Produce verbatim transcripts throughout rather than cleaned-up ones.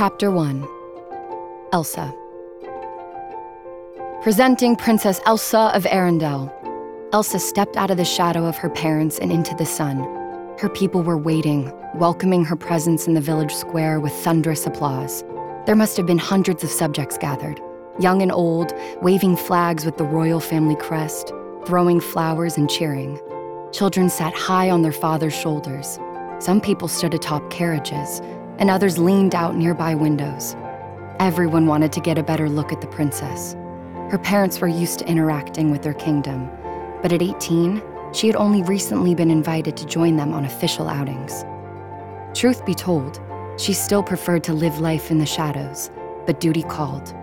Chapter one. Elsa. Presenting Princess Elsa of Arendelle. Elsa stepped out of the shadow of her parents and into the sun. Her people were waiting, welcoming her presence in the village square with thunderous applause. There must have been hundreds of subjects gathered, young and old, waving flags with the royal family crest, throwing flowers and cheering. Children sat high on their father's shoulders. Some people stood atop carriages, and others leaned out nearby windows. Everyone wanted to get a better look at the princess. Her parents were used to interacting with their kingdom, but at eighteen, she had only recently been invited to join them on official outings. Truth be told, she still preferred to live life in the shadows, but duty called.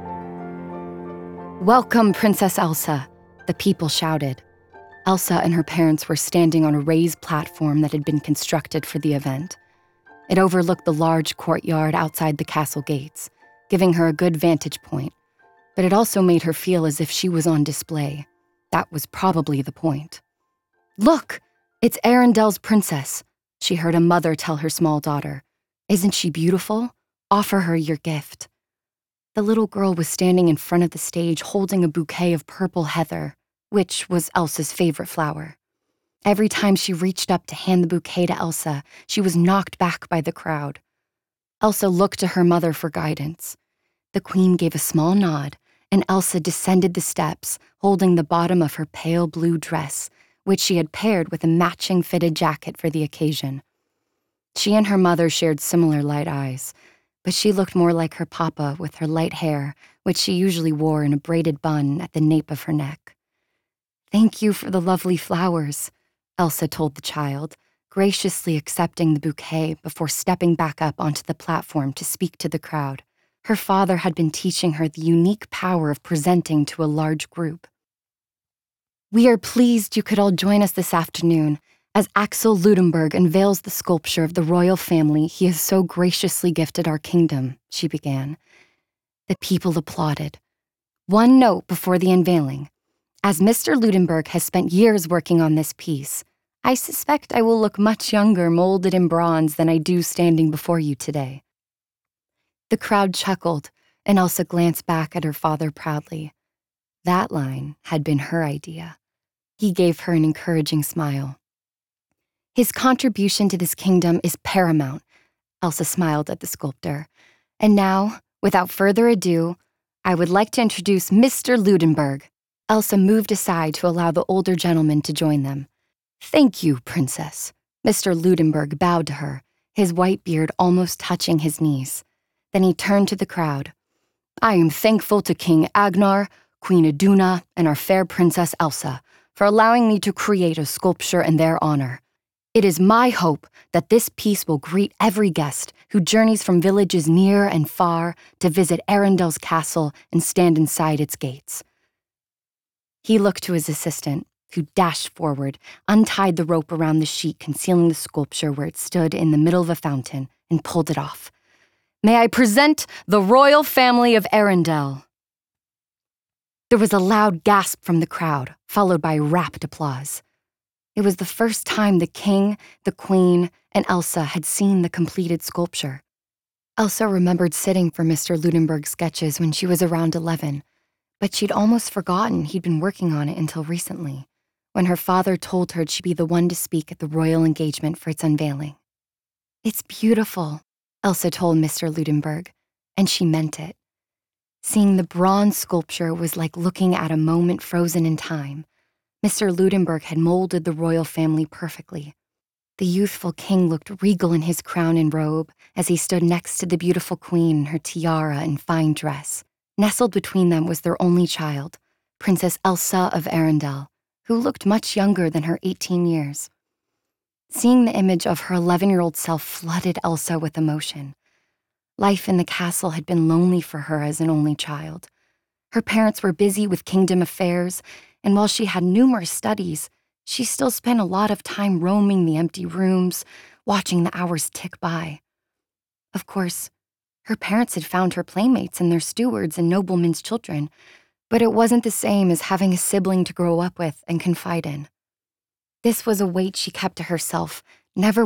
"Welcome, Princess Elsa," the people shouted. Elsa and her parents were standing on a raised platform that had been constructed for the event. It overlooked the large courtyard outside the castle gates, giving her a good vantage point, but it also made her feel as if she was on display. That was probably the point. "Look, it's Arendelle's princess," she heard a mother tell her small daughter. "Isn't she beautiful? Offer her your gift." The little girl was standing in front of the stage holding a bouquet of purple heather, which was Elsa's favorite flower. Every time she reached up to hand the bouquet to Elsa, she was knocked back by the crowd. Elsa looked to her mother for guidance. The queen gave a small nod, and Elsa descended the steps, holding the bottom of her pale blue dress, which she had paired with a matching fitted jacket for the occasion. She and her mother shared similar light eyes, but she looked more like her papa with her light hair, which she usually wore in a braided bun at the nape of her neck. "Thank you for the lovely flowers," Elsa told the child, graciously accepting the bouquet before stepping back up onto the platform to speak to the crowd. Her father had been teaching her the unique power of presenting to a large group. "We are pleased you could all join us this afternoon as Axel Ludenberg unveils the sculpture of the royal family he has so graciously gifted our kingdom," she began. The people applauded. "One note before the unveiling. As Mister Ludenberg has spent years working on this piece, I suspect I will look much younger molded in bronze than I do standing before you today." The crowd chuckled, and Elsa glanced back at her father proudly. That line had been her idea. He gave her an encouraging smile. "His contribution to this kingdom is paramount," Elsa smiled at the sculptor. "And now, without further ado, I would like to introduce Mister Ludenberg." Elsa moved aside to allow the older gentleman to join them. "Thank you, Princess." Mister Ludenberg bowed to her, his white beard almost touching his knees. Then he turned to the crowd. "I am thankful to King Agnar, Queen Iduna, and our fair Princess Elsa for allowing me to create a sculpture in their honor. It is my hope that this piece will greet every guest who journeys from villages near and far to visit Arendelle's castle and stand inside its gates." He looked to his assistant, who dashed forward, untied the rope around the sheet concealing the sculpture where it stood in the middle of a fountain, and pulled it off. "May I present the royal family of Arendelle?" There was a loud gasp from the crowd, followed by rapt applause. It was the first time the king, the queen, and Elsa had seen the completed sculpture. Elsa remembered sitting for Mister Ludenberg's sketches when she was around eleven, but she'd almost forgotten he'd been working on it until recently, when her father told her she'd be the one to speak at the royal engagement for its unveiling. "It's beautiful," Elsa told Mister Ludenberg, and she meant it. Seeing the bronze sculpture was like looking at a moment frozen in time. Mister Ludenberg had molded the royal family perfectly. The youthful king looked regal in his crown and robe as he stood next to the beautiful queen in her tiara and fine dress. Nestled between them was their only child, Princess Elsa of Arendelle, who looked much younger than her eighteen years. Seeing the image of her eleven-year-old self flooded Elsa with emotion. Life in the castle had been lonely for her as an only child. Her parents were busy with kingdom affairs, and while she had numerous studies, she still spent a lot of time roaming the empty rooms, watching the hours tick by. Of course, her parents had found her playmates and their stewards and noblemen's children, but it wasn't the same as having a sibling to grow up with and confide in. This was a weight she kept to herself, never